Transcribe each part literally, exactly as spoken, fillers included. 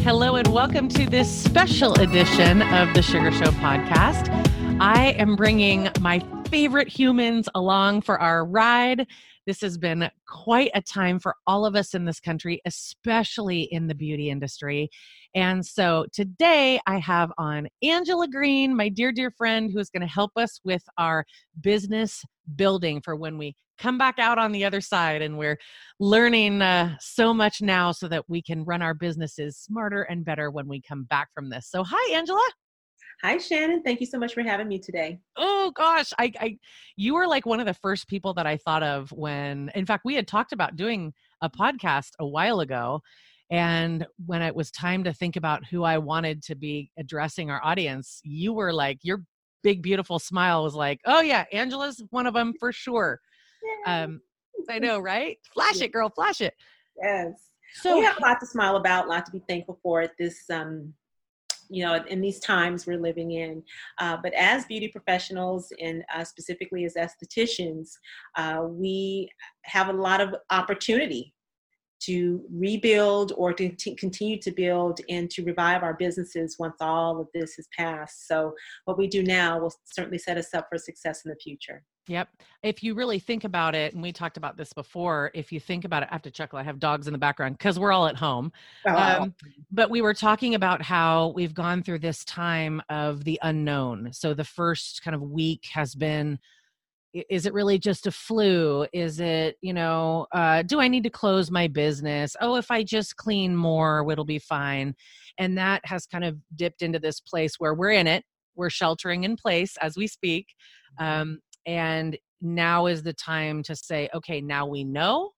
Hello and welcome to this special edition of the Sugar Show podcast. I am bringing my favorite humans along for our ride. This has been quite a time for all of us in this country, especially in the beauty industry. And so today I have on Angela Green, my dear, dear friend, who is going to help us with our business building for when we come back out on the other side. And we're learning uh, so much now so that we can run our businesses smarter and better when we come back from this. So hi, Angela. Hi, Shannon. Thank you so much for having me today. Oh gosh, I, I, you were like one of the first people that I thought of when, in fact, we had talked about doing a podcast a while ago. And when it was time to think about who I wanted to be addressing our audience, you were like, your big, beautiful smile was like, oh yeah, Angela's one of them for sure. Um, I know, right? Flash it, girl, flash it. Yes. So we have a lot to smile about, a lot to be thankful for at this, um, you know, in these times we're living in. Uh, but as beauty professionals and uh, specifically as estheticians, uh, we have a lot of opportunity to rebuild or to t- continue to build and to revive our businesses once all of this has passed. So what we do now will certainly set us up for success in the future. Yep. If you really think about it, and we talked about this before, if you think about it, I have to chuckle. I have dogs in the background because we're all at home. Oh. Um, but we were talking about how we've gone through this time of the unknown. So the first kind of week has been, is it really just a flu? Is it, you know, uh, do I need to close my business? Oh, if I just clean more, it'll be fine. And that has kind of dipped into this place where we're in it. We're sheltering in place as we speak. Um, And now is the time to say, okay, now we know.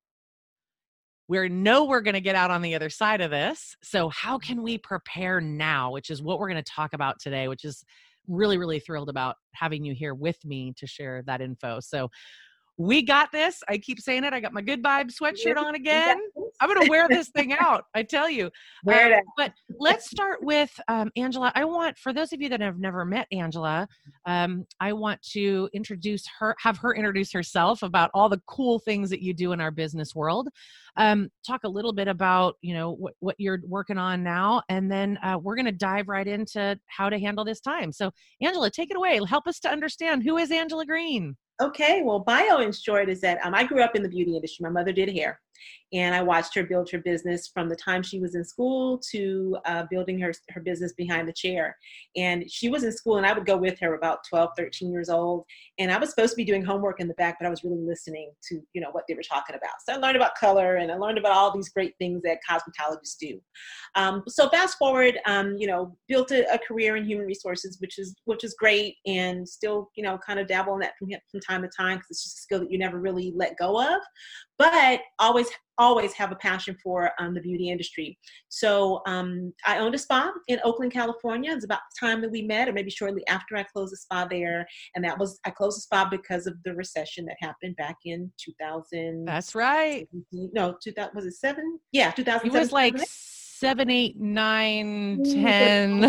We know we're going to get out on the other side of this. So how can we prepare now, which is what we're going to talk about today, which is really, really thrilled about having you here with me to share that info. So we got this. I keep saying it. I got my Good Vibes sweatshirt on again. I'm going to wear this thing out. I tell you. Wear it um, out. But let's start with um, Angela. I want, for those of you that have never met Angela, um, I want to introduce her, have her introduce herself about all the cool things that you do in our business world. Um, talk a little bit about, you know, what, what you're working on now. And then uh, we're going to dive right into how to handle this time. So Angela, take it away. Help us to understand, who is Angela Green? Okay, well, bio in short is that um, I grew up in the beauty industry. My mother did hair, and I watched her build her business from the time she was in school to uh, building her, her business behind the chair. And she was in school, and I would go with her about twelve, thirteen years old. And I was supposed to be doing homework in the back, but I was really listening to, you know, what they were talking about. So I learned about color, and I learned about all these great things that cosmetologists do. Um, so fast forward, um, you know, built a, a career in human resources, which is which is great, and still, you know, kind of dabble in that from, from time to time, because it's just a skill that you never really let go of. But always, always have a passion for um, the beauty industry. So um, I owned a spa in Oakland, California. It's about the time that we met, or maybe shortly after I closed the spa there. And that was, I closed the spa because of the recession that happened back in two thousand. That's right. No, two thousand, was it seven? Yeah, two thousand. It was like seven, eight, nine, ten.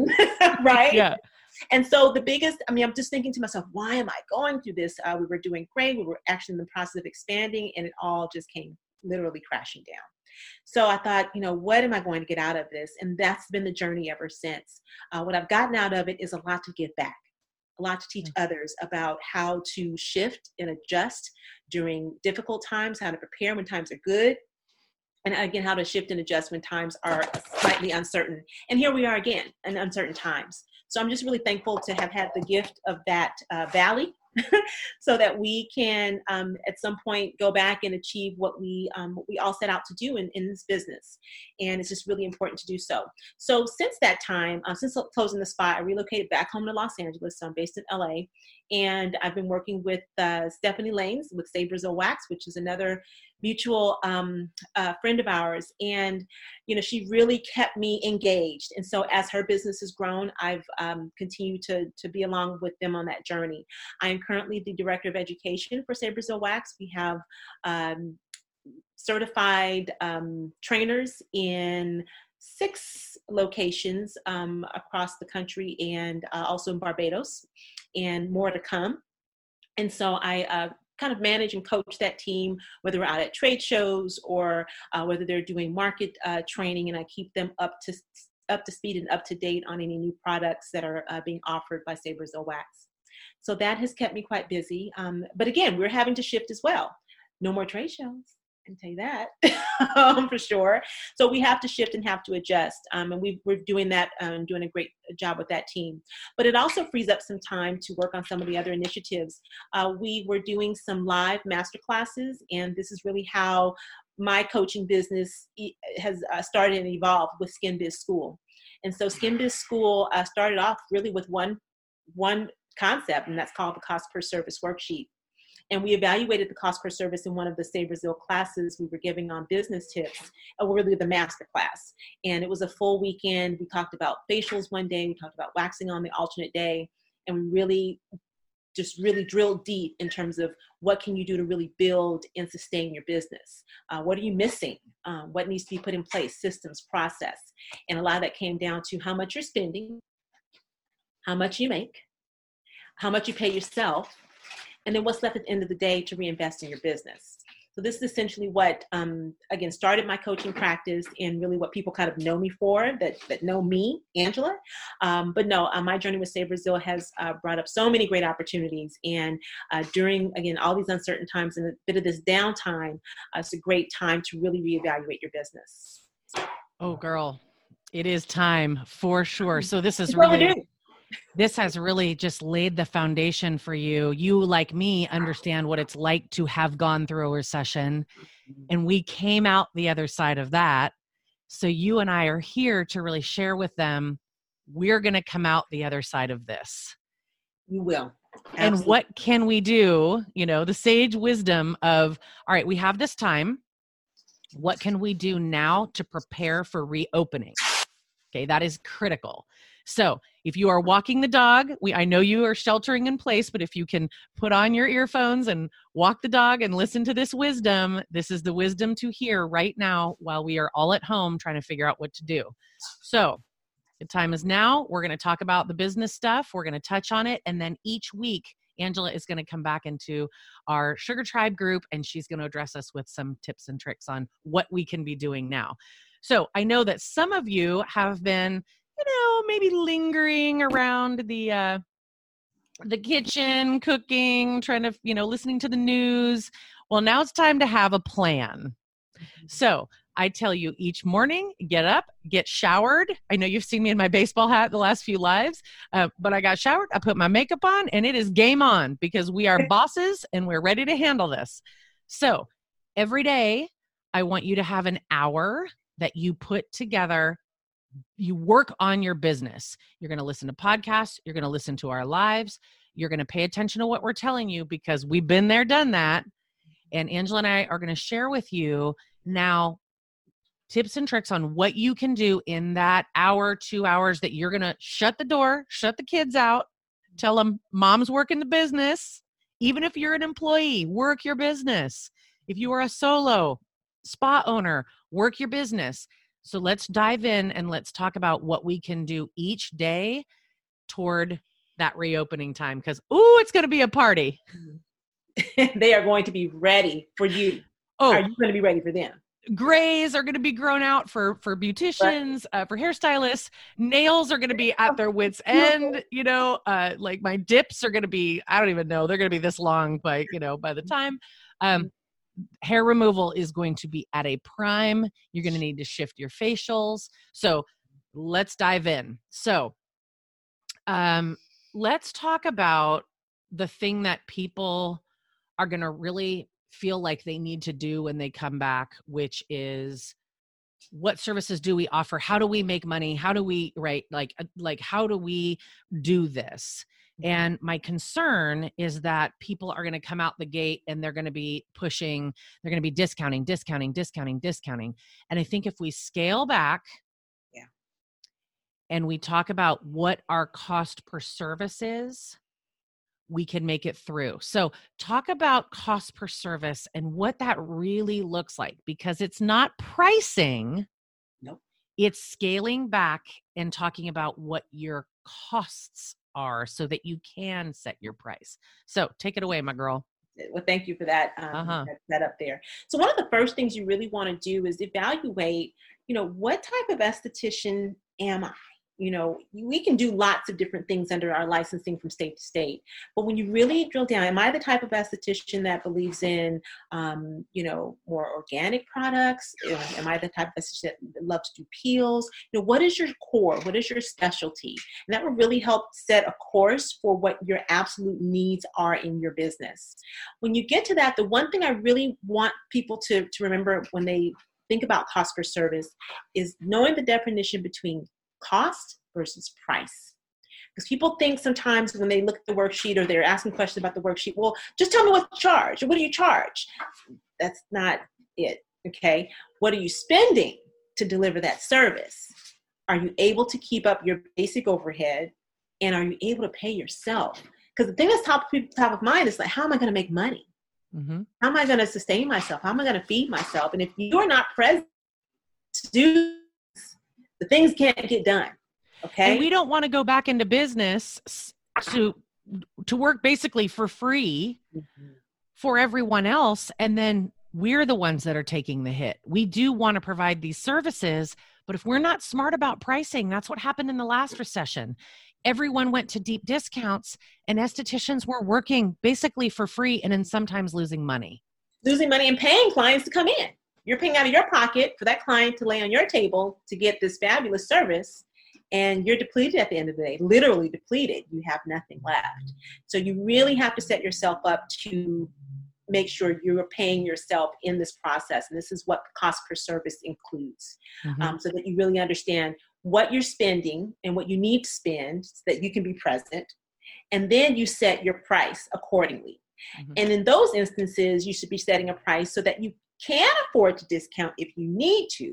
Right? Yeah. And so the biggest, I mean, I'm just thinking to myself, why am I going through this? Uh, we were doing great. We were actually in the process of expanding, and it all just came literally crashing down. So I thought, you know, what am I going to get out of this? And that's been the journey ever since. Uh, what I've gotten out of it is a lot to give back, a lot to teach mm-hmm. others about how to shift and adjust during difficult times, how to prepare when times are good. And again, how to shift and adjust when times are slightly uncertain. And here we are again in uncertain times. So I'm just really thankful to have had the gift of that uh, valley so that we can um, at some point go back and achieve what we um, what we all set out to do in, in this business. And it's just really important to do so. So since that time, uh, since closing the spa, I relocated back home to Los Angeles. So I'm based in L A. And I've been working with uh, Stephanie Lanes with Say Brazil Wax, which is another mutual um, uh, friend of ours. And, you know, she really kept me engaged. And so as her business has grown, I've um, continued to, to be along with them on that journey. I am currently the director of education for Say Brazil Wax. We have um, certified um, trainers in six locations um, across the country, and uh, also in Barbados, and more to come. And so I uh, kind of manage and coach that team, whether we're out at trade shows or uh, whether they're doing market uh, training, and I keep them up to up to speed and up to date on any new products that are uh, being offered by Sabrazil Wax. So that has kept me quite busy. Um, but again, we're having to shift as well. No more trade shows. I can tell you that um, for sure. So we have to shift and have to adjust. Um, and we, we're doing that, um, doing a great job with that team. But it also frees up some time to work on some of the other initiatives. Uh, we were doing some live master classes, and this is really how my coaching business has uh, started and evolved with Skin Biz School. And so Skin Biz School uh, started off really with one, one concept, and that's called the cost per service worksheet. And we evaluated the cost per service in one of the Sabrazil classes we were giving on business tips, or really the master class. And it was a full weekend. We talked about facials one day, we talked about waxing on the alternate day, and we really just really drilled deep in terms of what can you do to really build and sustain your business. Uh, what are you missing? Um, what needs to be put in place? Systems, process. And a lot of that came down to how much you're spending, how much you make, how much you pay yourself, and then what's left at the end of the day to reinvest in your business. So this is essentially what, um, again, started my coaching practice, and really what people kind of know me for, that that know me, Angela. Um, but no, uh, my journey with Sabrazil has uh, brought up so many great opportunities. And uh, during, again, all these uncertain times and a bit of this downtime, uh, it's a great time to really reevaluate your business. Oh, girl, it is time for sure. So this is really... This has really just laid the foundation for you. You, like me, understand what it's like to have gone through a recession, and we came out the other side of that. So you and I are here to really share with them, we're going to come out the other side of this. You will. Absolutely. And what can we do? You know, the sage wisdom of, all right, we have this time. What can we do now to prepare for reopening? Okay, that is critical. So if you are walking the dog, we I know you are sheltering in place, but if you can put on your earphones and walk the dog and listen to this wisdom, this is the wisdom to hear right now while we are all at home trying to figure out what to do. So the time is now. We're going to talk about the business stuff. We're going to touch on it. And then each week, Angela is going to come back into our Sugar Tribe group, and she's going to address us with some tips and tricks on what we can be doing now. So I know that some of you have been, you know, maybe lingering around the uh, the kitchen, cooking, trying to, you know, listening to the news. Well, now it's time to have a plan. So I tell you each morning, get up, get showered. I know you've seen me in my baseball hat the last few lives, uh, but I got showered, I put my makeup on, and it is game on because we are bosses and we're ready to handle this. So every day I want you to have an hour that you put together. You work on your business. You're going to listen to podcasts. You're going to listen to our lives. You're going to pay attention to what we're telling you because we've been there, done that. And Angela and I are going to share with you now tips and tricks on what you can do in that hour, two hours that you're going to shut the door, shut the kids out, tell them mom's working the business. Even if you're an employee, work your business. If you are a solo spa owner, work your business. So let's dive in and let's talk about what we can do each day toward that reopening time. Because, ooh, it's going to be a party. They are going to be ready for you. Oh, are you going to be ready for them? Grays are going to be grown out for, for beauticians, right. uh, for hairstylists. Nails are going to be at their wits' end. You know, uh, like my dips are going to be, I don't even know, they're going to be this long by, you know, by the time. Um, hair removal is going to be at a prime. You're going to need to shift your facials. So let's dive in. So um, let's talk about the thing that people are going to really feel like they need to do when they come back, which is what services do we offer? How do we make money? How do we, right? Like, like, how do we do this? And my concern is that people are going to come out the gate and they're going to be pushing, they're going to be discounting, discounting, discounting, discounting. And I think if we scale back yeah, and we talk about what our cost per service is, we can make it through. So talk about cost per service and what that really looks like, because it's not pricing. Nope. It's scaling back and talking about what your costs are so that you can set your price. So take it away, my girl. Well, thank you for that, um, Uh-huh. that, that up there. So one of the first things you really want to do is evaluate, you know, what type of esthetician am I? You know, we can do lots of different things under our licensing from state to state. But when you really drill down, am I the type of esthetician that believes in, um, you know, more organic products? Am I the type of esthetician that loves to do peels? You know, what is your core? What is your specialty? And that will really help set a course for what your absolute needs are in your business. When you get to that, the one thing I really want people to, to remember when they think about cost per service is knowing the definition between cost versus price. Because people think sometimes when they look at the worksheet or they're asking questions about the worksheet, well, just tell me what you charge or what do you charge? That's not it, okay? What are you spending to deliver that service? Are you able to keep up your basic overhead, and are you able to pay yourself? Because the thing that's top, top of mind is like, how am I going to make money? Mm-hmm. How am I going to sustain myself? How am I going to feed myself? And if you're not present to do the things can't get done. Okay. And we don't want to go back into business to, to work basically for free mm-hmm. for everyone else. And then we're the ones that are taking the hit. We do want to provide these services, but if we're not smart about pricing, that's what happened in the last recession. Everyone went to deep discounts and estheticians were working basically for free and then sometimes losing money. Losing money and paying clients to come in. You're paying out of your pocket for that client to lay on your table to get this fabulous service, and you're depleted at the end of the day, literally depleted. You have nothing left. So you really have to set yourself up to make sure you're paying yourself in this process. And this is what cost per service includes, mm-hmm. um, so that you really understand what you're spending and what you need to spend so that you can be present. And then you set your price accordingly. Mm-hmm. And in those instances, you should be setting a price so that you can afford to discount if you need to,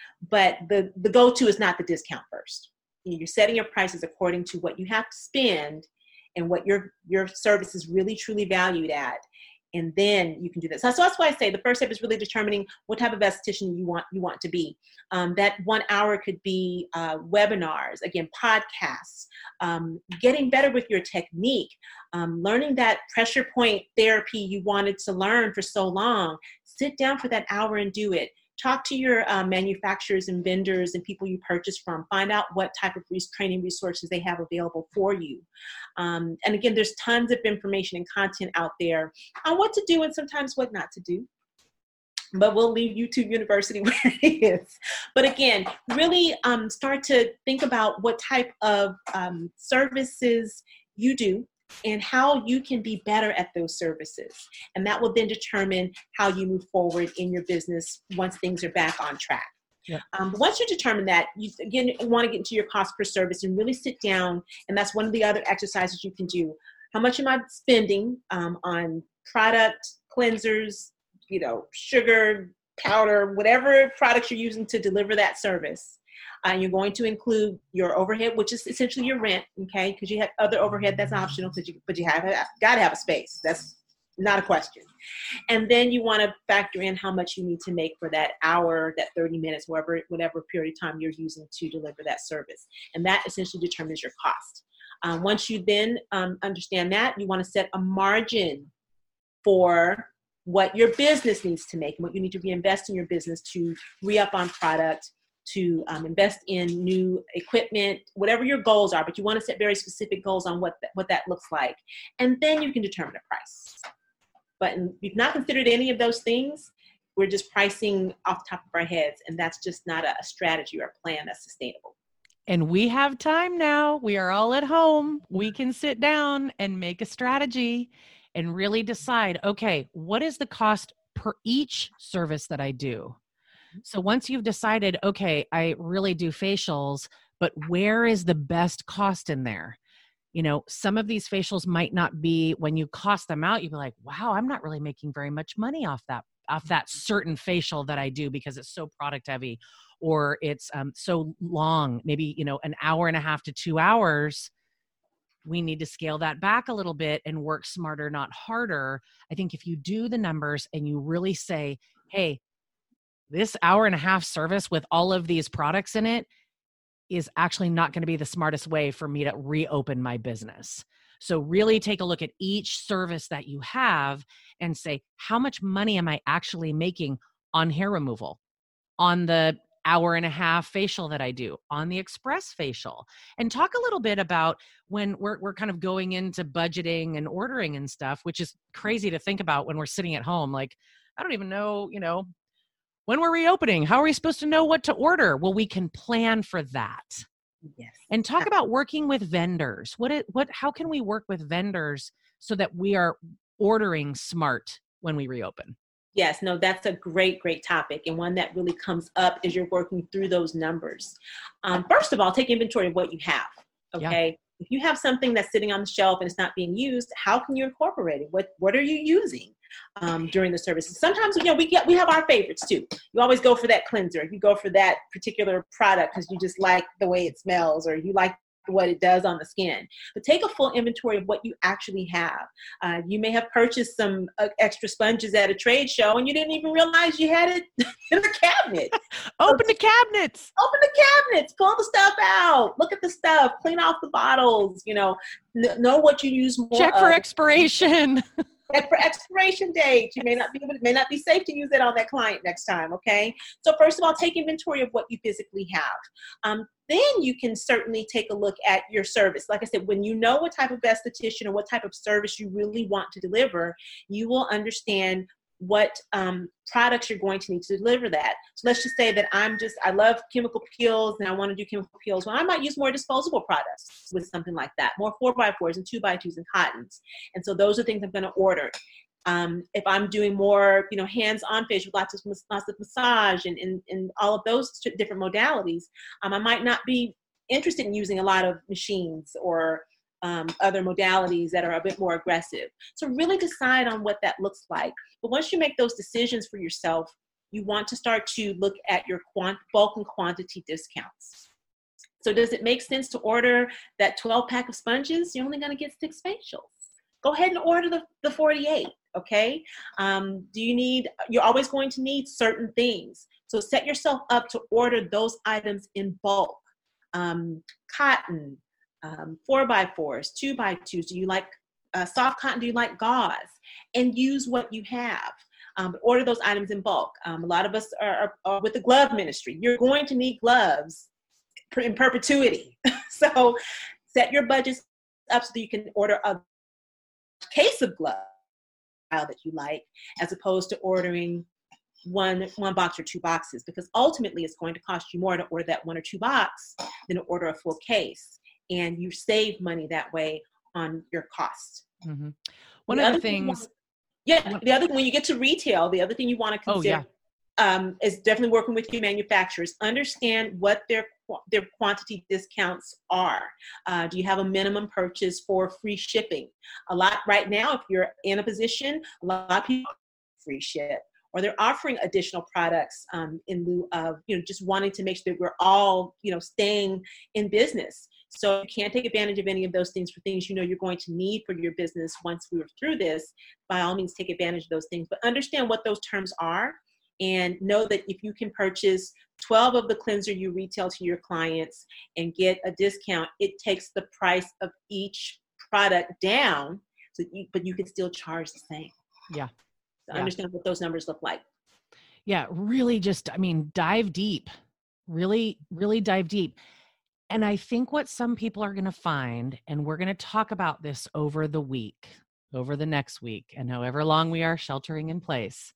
but the, the go-to is not the discount first. You're setting your prices according to what you have to spend and what your, your service is really truly valued at. And then you can do that. So, so that's why I say the first step is really determining what type of esthetician you want you want to be. Um, that one hour could be uh, webinars, again, podcasts, um, getting better with your technique, um, learning that pressure point therapy you wanted to learn for so long. Sit down for that hour and do it. Talk to your uh, manufacturers and vendors and people you purchase from. Find out what type of res- training resources they have available for you. Um, and again, there's tons of information and content out there on what to do and sometimes what not to do. But we'll leave YouTube University where it is. But again, really um, start to think about what type of um, services you do and how you can be better at those services. And that will then determine how you move forward in your business once things are back on track. Yep. Um, but once you determine that, you again want to get into your cost per service and really sit down. And that's one of the other exercises you can do. How much am I spending um, on product, cleansers, you know, sugar, powder, whatever products you're using to deliver that service? Uh, you're going to include your overhead, which is essentially your rent, okay? Because you have other overhead that's optional, because you, but you have got to have a space. That's not a question. And then you want to factor in how much you need to make for that hour, that thirty minutes, whatever, whatever period of time you're using to deliver that service. And that essentially determines your cost. Um, once you then um, understand that, you want to set a margin for what your business needs to make and what you need to reinvest in your business to re-up on product, to um, invest in new equipment, whatever your goals are, but you want to set very specific goals on what, th- what that looks like. And then you can determine a price. But if you've not considered any of those things, we're just pricing off the top of our heads, and that's just not a, a strategy or a plan that's sustainable. And we have time now. We are all at home. We can sit down and make a strategy and really decide, okay, what is the cost per each service that I do? So once you've decided, okay, I really do facials, but where is the best cost in there? You know, some of these facials might not be, when you cost them out, you'd be like, wow, I'm not really making very much money off that, off that certain facial that I do because it's so product heavy, or it's um, so long, maybe, you know, an hour and a half to two hours. We need to scale that back a little bit and work smarter, not harder. I think if you do the numbers and you really say, hey, this hour and a half service with all of these products in it is actually not going to be the smartest way for me to reopen my business. So really take a look at each service that you have and say, how much money am I actually making on hair removal, on the hour and a half facial that I do, on the express facial? And talk a little bit about when we're we're kind of going into budgeting and ordering and stuff, which is crazy to think about when we're sitting at home. Like, I don't even know, you know, when we're reopening, how are we supposed to know what to order? Well, we can plan for that. Yes. And talk about working with vendors. What it, what, how can we work with vendors so that we are ordering smart when we reopen? Yes, no, that's a great, great topic. And one that really comes up as you're working through those numbers. Um, first of all, take inventory of what you have. Okay. Yeah. If you have something that's sitting on the shelf and it's not being used, how can you incorporate it? What, what are you using um, during the services? Sometimes, you know, we get, we have our favorites too. You always go for that cleanser. You go for that particular product because you just like the way it smells, or you like what it does on the skin. But take a full inventory of what you actually have. Uh, you may have purchased some uh, extra sponges at a trade show and you didn't even realize you had it in the cabinet. Open the cabinets. Open the cabinets. Pull the stuff out. Look at the stuff. Clean off the bottles. You know, n- know what you use more Check for of. expiration. Check for expiration date. You may not be able to, may not be safe to use it on that client next time. Okay. So first of all, take inventory of what you physically have. Um, then you can certainly take a look at your service. Like I said, when you know what type of esthetician or what type of service you really want to deliver, you will understand what um, products you're going to need to deliver that. So let's just say that I'm just, I love chemical peels and I want to do chemical peels. Well, I might use more disposable products with something like that, more four by fours and two by twos and cottons. And so those are things I'm going to order. Um, if I'm doing more, you know, hands-on facial, lots of, lots of massage and, and, and all of those different modalities, um, I might not be interested in using a lot of machines or um, other modalities that are a bit more aggressive. So really decide on what that looks like. But once you make those decisions for yourself, you want to start to look at your quant- bulk and quantity discounts. So does it make sense to order that twelve pack of sponges? You're only going to get six facials. Go ahead and order the, the forty-eight, okay? Um, do you need, you're always going to need certain things. So set yourself up to order those items in bulk. Um, cotton, um, four by fours, two by twos. Do you like uh, soft cotton? Do you like gauze? And use what you have. Um, but order those items in bulk. Um, a lot of us are, are, are with the glove ministry. You're going to need gloves in perpetuity. So set your budgets up so that you can order a case of gloves that you like, as opposed to ordering one one box or two boxes, because ultimately it's going to cost you more to order that one or two box than to order a full case, and you save money that way on your cost. Mm-hmm. One the of the things, thing, yeah, the other when you get to retail, the other thing you want to consider. Oh, yeah. Um, is definitely working with your manufacturers. Understand what their their quantity discounts are. Uh, do you have a minimum purchase for free shipping? A lot right now, if you're in a position, a lot of people free ship, or they're offering additional products um, in lieu of, you know, just wanting to make sure that we're all, you know, staying in business. So you can't take advantage of any of those things for things you know you're going to need for your business once we're through this. By all means, take advantage of those things, but understand what those terms are. And know that if you can purchase twelve of the cleanser you retail to your clients and get a discount, it takes the price of each product down, so you, but you can still charge the same. Yeah. So yeah. Understand what those numbers look like. Yeah, really just, I mean, dive deep. Really, really dive deep. And I think what some people are going to find, and we're going to talk about this over the week, over the next week, and however long we are sheltering in place,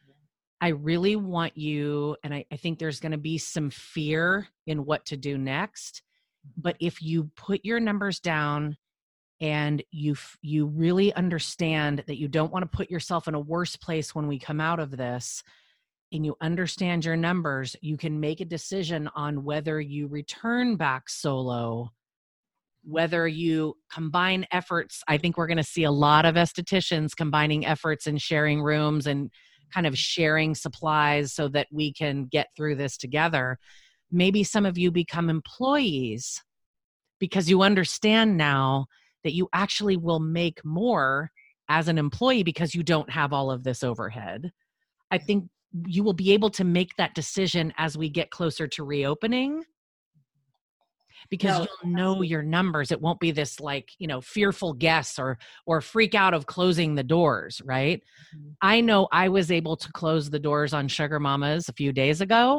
I really want you, and I, I think there's going to be some fear in what to do next, but if you put your numbers down and you you really understand that you don't want to put yourself in a worse place when we come out of this, and you understand your numbers, you can make a decision on whether you return back solo, whether you combine efforts. I think we're going to see a lot of estheticians combining efforts and sharing rooms and kind of sharing supplies so that we can get through this together. Maybe some of you become employees because you understand now that you actually will make more as an employee because you don't have all of this overhead. I think you will be able to make that decision as we get closer to reopening. because No, you'll know your numbers. It won't be this like, you know, fearful guess or, or freak out of closing the doors, right? Mhm. I know I was able to close the doors on Sugar Mamas a few days ago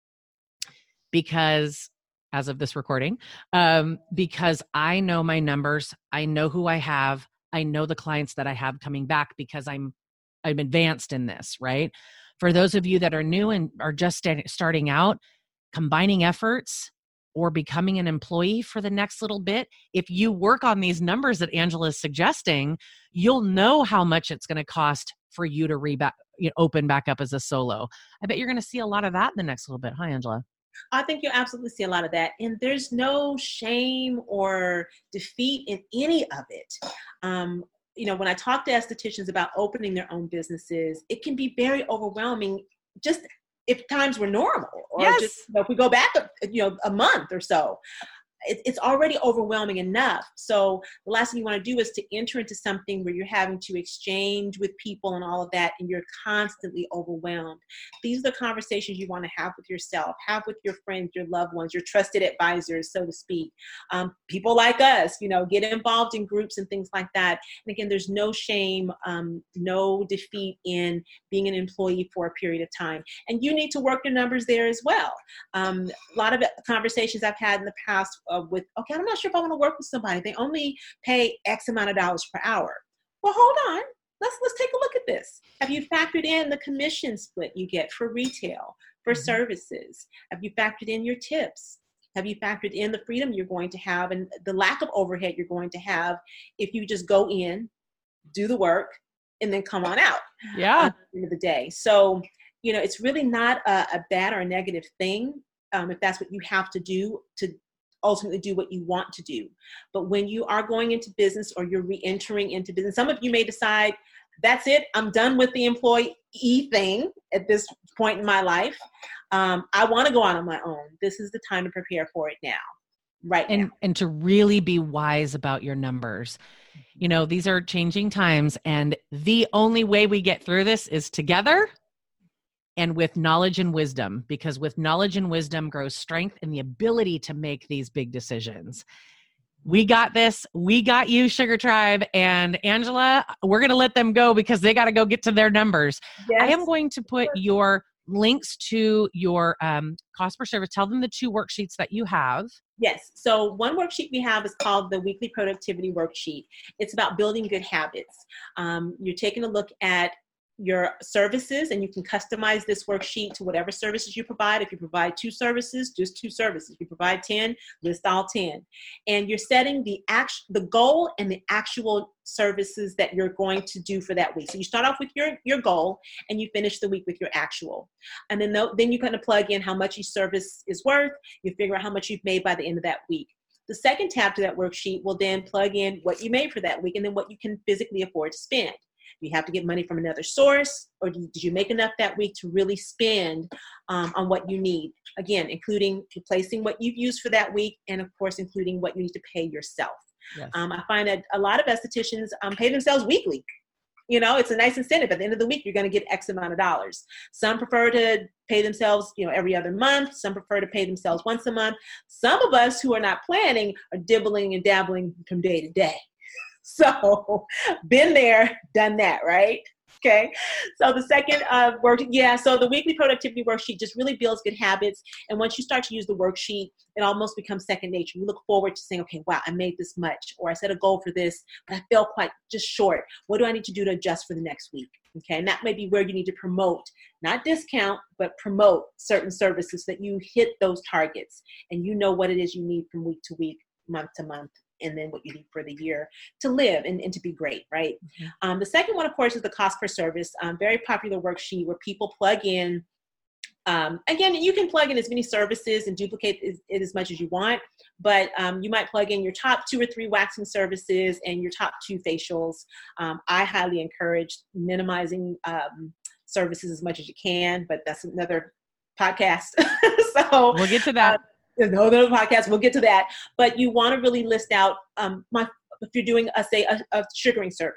because as of this recording, um, because I know my numbers. I know who I have. I know the clients that I have coming back because I'm, I'm advanced in this, right? For those of you that are new and are just st- starting out, combining efforts or becoming an employee for the next little bit, if you work on these numbers that Angela is suggesting, you'll know how much it's going to cost for you to re- you know, open back up as a solo. I bet you're going to see a lot of that in the next little bit. Hi, Angela. I think you'll absolutely see a lot of that. And there's no shame or defeat in any of it. Um, you know, when I talk to estheticians about opening their own businesses, it can be very overwhelming just if times were normal or Yes. just, you know, if we go back, you know, a month or so. It's already overwhelming enough. So the last thing you want to do is to enter into something where you're having to exchange with people and all of that, and you're constantly overwhelmed. These are the conversations you want to have with yourself, have with your friends, your loved ones, your trusted advisors, so to speak. Um, people like us, you know, get involved in groups and things like that. And again, there's no shame, um, no defeat in being an employee for a period of time. And you need to work your numbers there as well. Um, a lot of conversations I've had in the past Uh, with, okay, I'm not sure if I want to work with somebody. They only pay X amount of dollars per hour. Well, hold on. Let's let's take a look at this. Have you factored in the commission split you get for retail, for mm-hmm. services? Have you factored in your tips? Have you factored in the freedom you're going to have and the lack of overhead you're going to have if you just go in, do the work, and then come on out yeah. at the end of the day? So, you know, it's really not a, a bad or a negative thing um, if that's what you have to do to ultimately do what you want to do. But when you are going into business or you're re-entering into business, some of you may decide, that's it, I'm done with the employee thing at this point in my life. Um, I want to go out on my own. This is the time to prepare for it now, right and, now. And to really be wise about your numbers. You know, these are changing times, and the only way we get through this is together and with knowledge and wisdom, because with knowledge and wisdom grows strength and the ability to make these big decisions. We got this. We got you, Sugar Tribe. And Angela, we're going to let them go because they got to go get to their numbers. Yes. I am going to put your links to your um, cost per service. Tell them the two worksheets that you have. Yes. So one worksheet we have is called the Weekly Productivity Worksheet. It's about building good habits. Um, you're taking a look at your services, and you can customize this worksheet to whatever services you provide. If you provide two services, just two services. If you provide ten, list all ten. And you're setting the act- the goal and the actual services that you're going to do for that week. So you start off with your, your goal and you finish the week with your actual. And then, then you kind of plug in how much each service is worth. You figure out how much you've made by the end of that week. The second tab to that worksheet will then plug in what you made for that week and then what you can physically afford to spend. Do you have to get money from another source, or did you make enough that week to really spend um, on what you need? Again, including replacing what you've used for that week, and of course, including what you need to pay yourself. Yes. Um, I find that a lot of estheticians um, pay themselves weekly. You know, it's a nice incentive. At the end of the week, you're going to get X amount of dollars. Some prefer to pay themselves, you know, every other month. Some prefer to pay themselves once a month. Some of us who are not planning are dibbling and dabbling from day to day. So been there, done that, right? Okay. So the second uh, work, yeah, so the weekly productivity worksheet just really builds good habits. And once you start to use the worksheet, it almost becomes second nature. You look forward to saying, okay, wow, I made this much, or I set a goal for this, but I fell quite just short. What do I need to do to adjust for the next week? Okay. And that may be where you need to promote, not discount, but promote certain services so that you hit those targets and you know what it is you need from week to week, month to month, and then what you need for the year to live and, and to be great, right? Mm-hmm. Um, the second one, of course, is the cost per service. Um, very popular worksheet where people plug in. Um, again, you can plug in as many services and duplicate it as much as you want, but um, you might plug in your top two or three waxing services and your top two facials. Um, I highly encourage minimizing um, services as much as you can, but that's another podcast. So we'll get to that. Uh, There's no other podcast. We'll get to that. But you want to really list out, um, my, if you're doing, a, say, a, a sugaring service,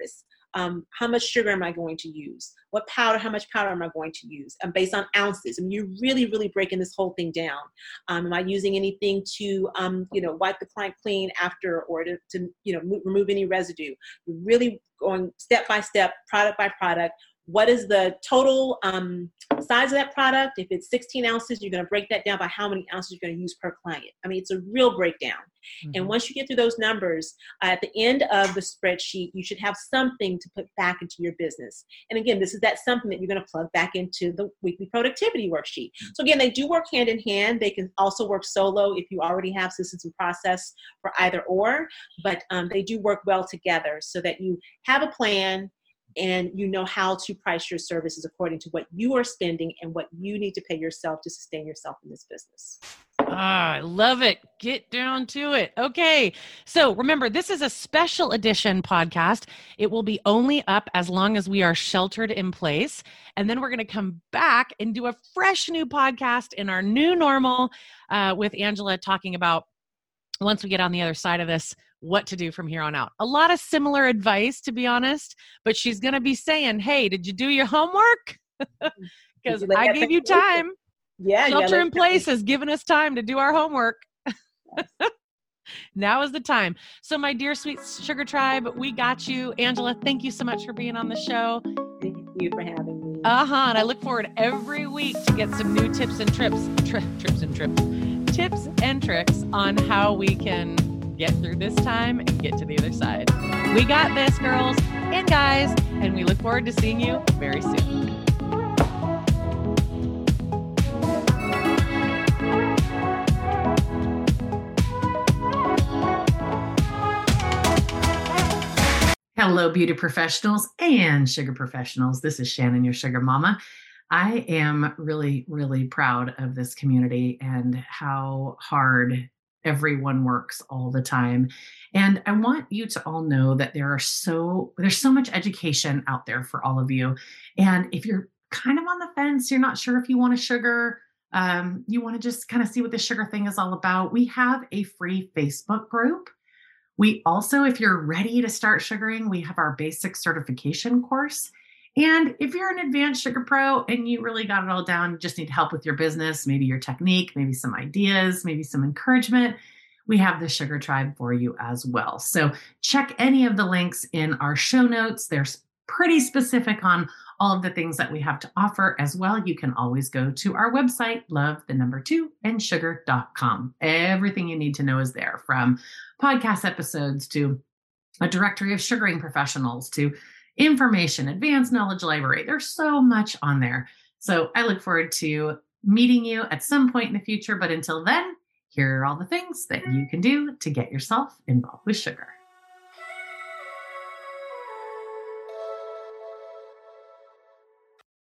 Um, how much sugar am I going to use? What powder, how much powder am I going to use? And based on ounces. I mean, you're really, really breaking this whole thing down. Um, am I using anything to, um, you know, wipe the client clean after, or to, to you know, mo- remove any residue? You're really going step by step, product by product. What is the total um, size of that product? If it's sixteen ounces, you're going to break that down by how many ounces you're going to use per client. I mean, it's a real breakdown. Mm-hmm. And once you get through those numbers, uh, at the end of the spreadsheet, you should have something to put back into your business. And again, this is that something that you're going to plug back into the weekly productivity worksheet. So again, they do work hand in hand. They can also work solo if you already have systems and process for either or, but um, they do work well together so that you have a plan and you know how to price your services according to what you are spending and what you need to pay yourself to sustain yourself in this business. Ah, I love it. Get down to it. Okay. So remember, this is a special edition podcast. It will be only up as long as we are sheltered in place. And then we're going to come back and do a fresh new podcast in our new normal uh, with Angela talking about, once we get on the other side of this, what to do from here on out. A lot of similar advice, to be honest, but she's going to be saying, hey, did you do your homework? Because I gave you time. Yeah. Shelter in place has given us time to do our homework. Yes. Now is the time. So my dear sweet sugar tribe, we got you. Angela, thank you so much for being on the show. Thank you for having me. Uh-huh. And I look forward every week to get some new tips and trips, tri- trips and trips, tips and tricks on how we can get through this time and get to the other side. We got this, girls and guys, and we look forward to seeing you very soon. Hello, beauty professionals and sugar professionals. This is Shannon, your sugar mama. I am really, really proud of this community and how hard everyone works all the time. And I want you to all know that there are so, there's so much education out there for all of you. And if you're kind of on the fence, you're not sure if you want a sugar, um, you want to just kind of see what the sugar thing is all about, we have a free Facebook group. We also, if you're ready to start sugaring, we have our basic certification course. And if you're an advanced sugar pro and you really got it all down, you just need help with your business, maybe your technique, maybe some ideas, maybe some encouragement, we have the Sugar Tribe for you as well. So check any of the links in our show notes. They're pretty specific on all of the things that we have to offer as well. You can always go to our website, love the number two and sugar dot com. Everything you need to know is there, from podcast episodes to a directory of sugaring professionals to information, advanced knowledge library. There's so much on there. So I look forward to meeting you at some point in the future. But until then, here are all the things that you can do to get yourself involved with sugar.